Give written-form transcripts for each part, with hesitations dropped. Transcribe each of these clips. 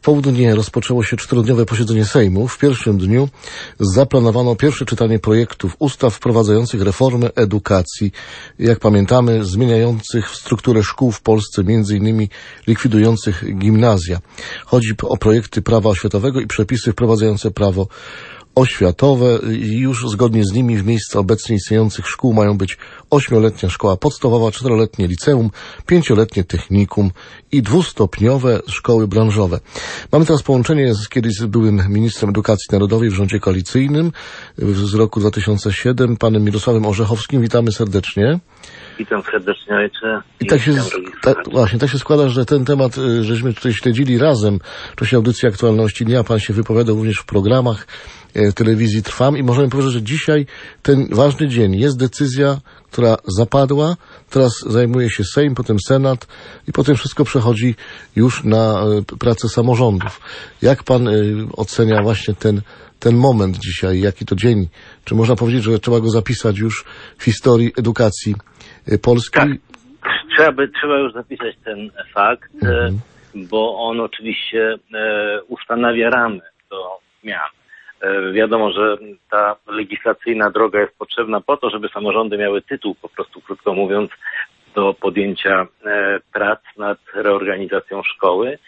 południe rozpoczęło się 4-dniowe posiedzenie Sejmu. W pierwszym dniu zaplanowano pierwsze czytanie projektów ustaw wprowadzających reformę edukacji, jak pamiętamy, zmieniających strukturę szkół w Polsce, m.in. likwidujących gimnazja. Chodzi o projekty prawa oświatowego i przepisy wprowadzające prawo oświatowe i już zgodnie z nimi w miejsce obecnie istniejących szkół mają być 8-letnia szkoła podstawowa, 4-letnie liceum, 5-letnie technikum i 2-stopniowe szkoły branżowe. Mamy teraz połączenie z kiedyś byłym ministrem edukacji narodowej w rządzie koalicyjnym z roku 2007, panem Mirosławem Orzechowskim. Witamy serdecznie. Witam serdecznie, ojcze. I tak się składa, że ten temat żeśmy tutaj śledzili razem w czasie audycji Aktualności Dnia. Pan się wypowiadał również w programach telewizji Trwam i możemy powiedzieć, że dzisiaj ten ważny dzień. Jest decyzja, która zapadła, teraz zajmuje się Sejm, potem Senat i potem wszystko przechodzi już na pracę samorządów. Jak pan ocenia właśnie ten moment dzisiaj, jaki to dzień? Czy można powiedzieć, że trzeba go zapisać już w historii edukacji polskiej? Tak, trzeba już zapisać ten fakt, bo on oczywiście ustanawia ramy do zmian. Wiadomo, że ta legislacyjna droga jest potrzebna po to, żeby samorządy miały tytuł, po prostu krótko mówiąc, do podjęcia prac nad reorganizacją szkoły.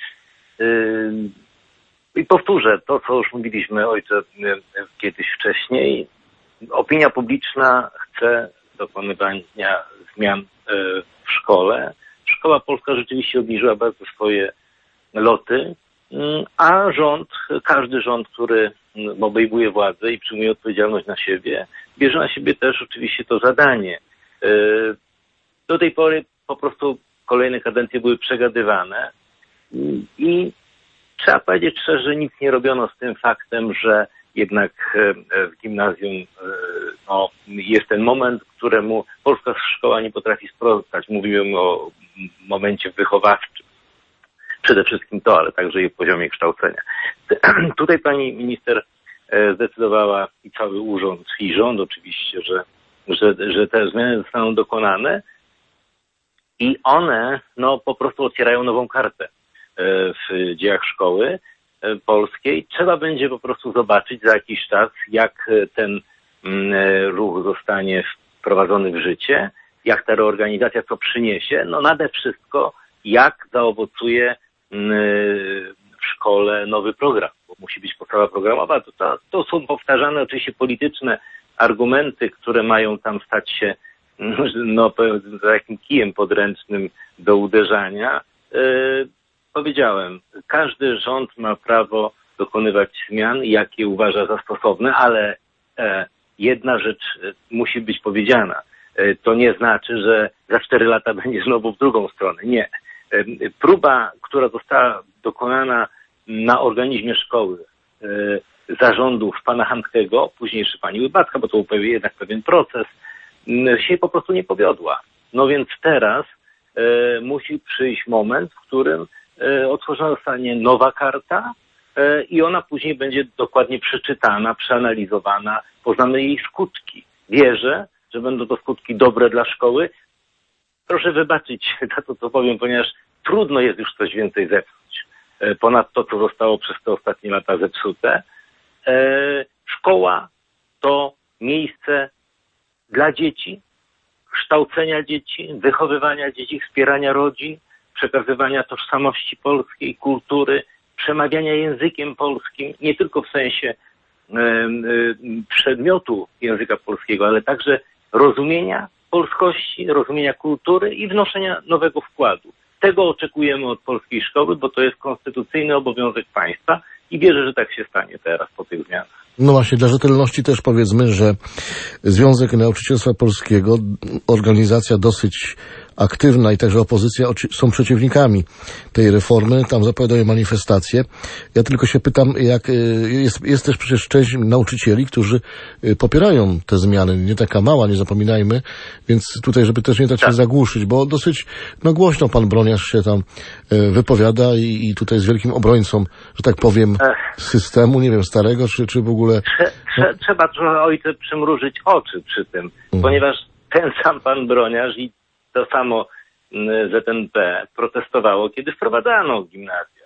I powtórzę to, co już mówiliśmy, ojcze, kiedyś wcześniej. Opinia publiczna chce dokonywania zmian w szkole. Szkoła polska rzeczywiście obniżyła bardzo swoje loty, a rząd, każdy rząd, który obejmuje władzę i przyjmuje odpowiedzialność na siebie, bierze na siebie też oczywiście to zadanie. Do tej pory po prostu kolejne kadencje były przegadywane i trzeba powiedzieć szczerze, że nic nie robiono z tym faktem, że jednak w gimnazjum jest ten moment, któremu polska szkoła nie potrafi sprostać. Mówiłem o momencie wychowawczym. Przede wszystkim to, ale także i o poziomie kształcenia. Tutaj pani minister zdecydowała i cały urząd, i rząd oczywiście, że te zmiany zostaną dokonane i one po prostu otwierają nową kartę w dziejach szkoły polskiej. Trzeba będzie po prostu zobaczyć za jakiś czas, jak ten ruch zostanie wprowadzony w życie, jak ta reorganizacja co przyniesie, nade wszystko jak zaowocuje w szkole nowy program, bo musi być podstawa programowa. To są powtarzane oczywiście polityczne argumenty, które mają tam stać się takim kijem podręcznym do uderzania. Powiedziałem, każdy rząd ma prawo dokonywać zmian, jakie uważa za stosowne, ale jedna rzecz musi być powiedziana. To nie znaczy, że za 4 lata będzie znowu w drugą stronę. Nie. Próba, która została dokonana na organizmie szkoły zarządów pana Handkego, późniejszy pani Łybacka, bo to był jednak pewien proces, się po prostu nie powiodła. No więc teraz musi przyjść moment, w którym otworzona zostanie nowa karta i ona później będzie dokładnie przeczytana, przeanalizowana, poznamy jej skutki. Wierzę, że będą to skutki dobre dla szkoły. Proszę wybaczyć za to, co powiem, ponieważ trudno jest już coś więcej zepsuć ponad to, co zostało przez te ostatnie lata zepsute. Szkoła to miejsce dla dzieci, kształcenia dzieci, wychowywania dzieci, wspierania rodzin, przekazywania tożsamości polskiej, kultury, przemawiania językiem polskim, nie tylko w sensie przedmiotu języka polskiego, ale także rozumienia polskości, rozumienia kultury i wnoszenia nowego wkładu. Tego oczekujemy od polskiej szkoły, bo to jest konstytucyjny obowiązek państwa i wierzę, że tak się stanie teraz po tych zmianach. No właśnie, dla rzetelności też powiedzmy, że Związek Nauczycielstwa Polskiego, organizacja dosyć aktywna i także opozycja są przeciwnikami tej reformy, tam zapowiadają manifestacje. Ja tylko się pytam, jak jest też przecież część nauczycieli, którzy popierają te zmiany, nie taka mała, nie zapominajmy, więc tutaj, żeby też nie dać się zagłuszyć, bo dosyć głośno pan Broniarz się tam wypowiada i tutaj jest wielkim obrońcą, że tak powiem, systemu, nie wiem, starego, czy w ogóle... Trzeba trochę, ojcze, przymrużyć oczy przy tym, ponieważ ten sam pan Broniarz i to samo ZNP protestowało, kiedy wprowadzano gimnazja.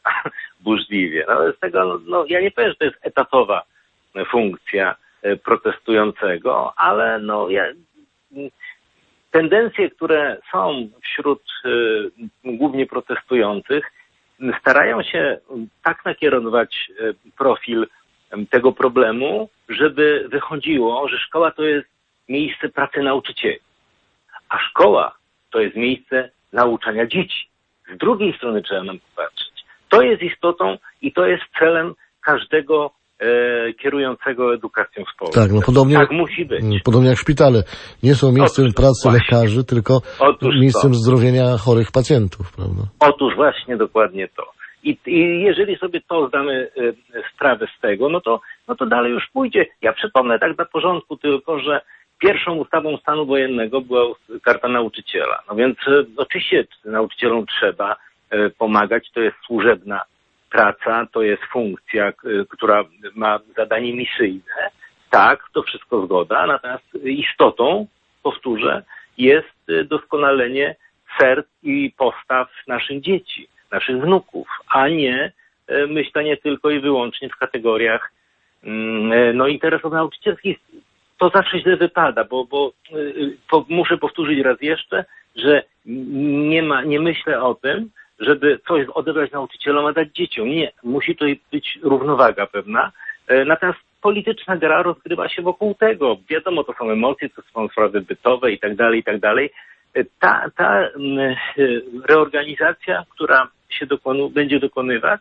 burzliwie. No, z tego, no, ja nie powiem, że to jest etatowa funkcja protestującego, ale no, tendencje, które są wśród głównie protestujących, starają się tak nakierować profil tego problemu, żeby wychodziło, że szkoła to jest miejsce pracy nauczycieli, a szkoła to jest miejsce nauczania dzieci. Z drugiej strony trzeba nam popatrzeć. To jest istotą i to jest celem każdego kierującego edukacją w Polsce. Tak, no podobnie, tak musi być. Podobnie jak szpitale. Nie są miejscem pracy lekarzy, tylko miejscem zdrowienia chorych pacjentów, prawda? Otóż właśnie dokładnie to. I jeżeli sobie to zdamy sprawę z tego, no to dalej już pójdzie. Ja przypomnę tak dla porządku tylko, że pierwszą ustawą stanu wojennego była Karta Nauczyciela. No więc oczywiście nauczycielom trzeba pomagać, to jest służebna praca, to jest funkcja, która ma zadanie misyjne. Tak, to wszystko zgoda, natomiast istotą, powtórzę, jest doskonalenie serc i postaw naszych dzieci, naszych wnuków, a nie myślenie tylko i wyłącznie w kategoriach interesów nauczycielskich. To zawsze źle wypada, bo muszę powtórzyć raz jeszcze, że nie myślę o tym, żeby coś odebrać nauczycielom, a dać dzieciom. Nie, musi to być równowaga pewna. Natomiast polityczna gra rozgrywa się wokół tego. Wiadomo, to są emocje, to są sprawy bytowe i tak dalej, i tak dalej. Ta reorganizacja, która się będzie dokonywać,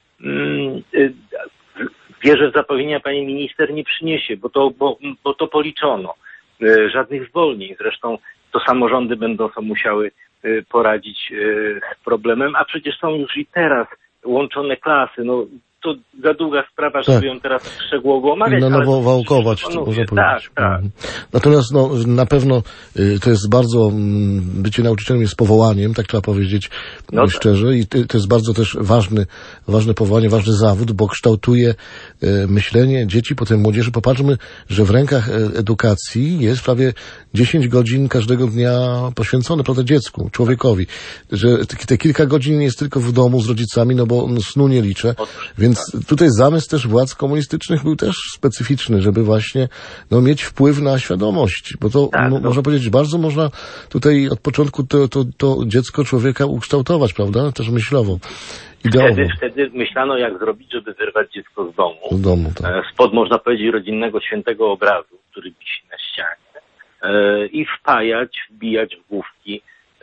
wierzę w zapewnienia pani minister, nie przyniesie, bo to policzono. Żadnych zwolnień. Zresztą to samorządy będą sobie musiały poradzić z problemem, a przecież są już i teraz łączone klasy. No to za długa sprawa, żeby ją teraz szczegółowo omawiać. Na nowo wałkować, można powiedzieć. Tak. Natomiast na pewno to jest bardzo, bycie nauczycielem jest powołaniem, tak trzeba powiedzieć szczerze, i to jest bardzo też ważne powołanie, ważny zawód, bo kształtuje myślenie dzieci, potem młodzieży. Popatrzmy, że w rękach edukacji jest prawie 10 godzin każdego dnia poświęcone, prawda, dziecku, człowiekowi. Że te kilka godzin jest tylko w domu z rodzicami, no bo snu nie liczę. Więc tutaj zamysł też władz komunistycznych był też specyficzny, żeby właśnie mieć wpływ na świadomość, bo to można powiedzieć, bardzo można tutaj od początku to dziecko człowieka ukształtować, prawda? Też myślowo. Wtedy myślano, jak zrobić, żeby wyrwać dziecko z domu. Tak. Spod, można powiedzieć, rodzinnego świętego obrazu, który wisi na ścianie, i wbijać w główki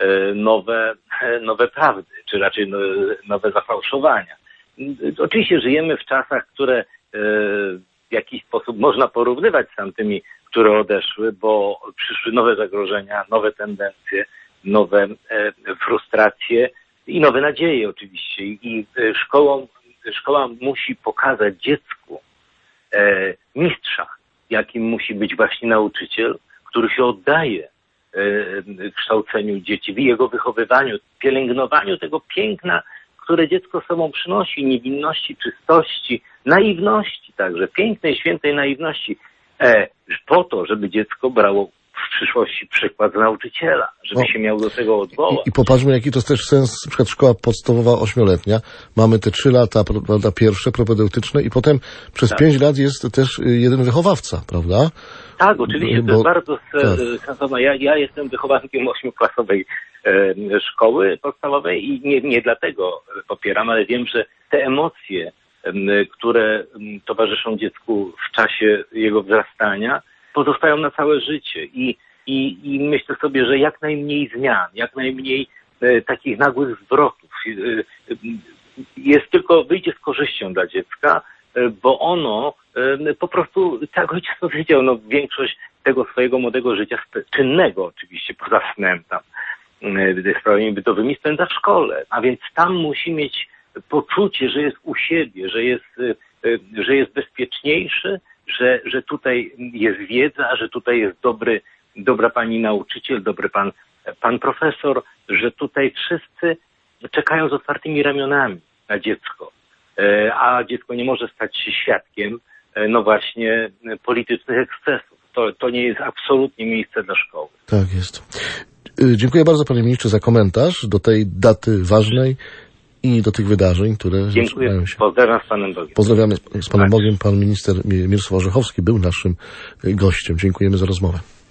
nowe prawdy, czy raczej nowe zafałszowania. Oczywiście żyjemy w czasach, które w jakiś sposób można porównywać z tamtymi, które odeszły, bo przyszły nowe zagrożenia, nowe tendencje, nowe frustracje i nowe nadzieje oczywiście. I szkoła musi pokazać dziecku mistrza, jakim musi być właśnie nauczyciel, który się oddaje kształceniu dzieci, w jego wychowywaniu, pielęgnowaniu tego piękna, które dziecko sobą przynosi, niewinności, czystości, naiwności także, pięknej, świętej naiwności, po to, żeby dziecko brało w przyszłości przykład z nauczyciela, żeby się miał do tego odwołać. I popatrzmy, jaki to jest też sens, na przykład szkoła podstawowa 8-letnia. Mamy te 3 lata, prawda, pierwsze, propedeutyczne i potem przez 5 lat jest też jeden wychowawca, prawda? Tak, oczywiście, to jest bardzo sensowne. Ja jestem wychowankiem 8-klasowej szkoły podstawowej i nie dlatego popieram, ale wiem, że te emocje, które towarzyszą dziecku w czasie jego wzrastania, pozostają na całe życie i myślę sobie, że jak najmniej zmian, jak najmniej takich nagłych zwrotów wyjdzie z korzyścią dla dziecka, bo ono po prostu, tak ojciec powiedział, większość tego swojego młodego życia, czynnego oczywiście, poza snem tam, sprawami bytowymi, spędza w szkole, a więc tam musi mieć poczucie, że jest u siebie, że jest bezpieczniejszy, że tutaj jest wiedza, że tutaj jest dobra pani nauczyciel, dobry pan profesor, że tutaj wszyscy czekają z otwartymi ramionami na dziecko, a dziecko nie może stać się świadkiem, właśnie, politycznych ekscesów. To nie jest absolutnie miejsce dla szkoły. Tak jest. Dziękuję bardzo, panie ministrze, za komentarz do tej daty ważnej i do tych wydarzeń, które Dziękuję. się. Pozdrawiam z Panem Bogiem. Pozdrawiamy z Panem Bogiem. Pan minister Mirosław Orzechowski był naszym gościem. Dziękujemy za rozmowę.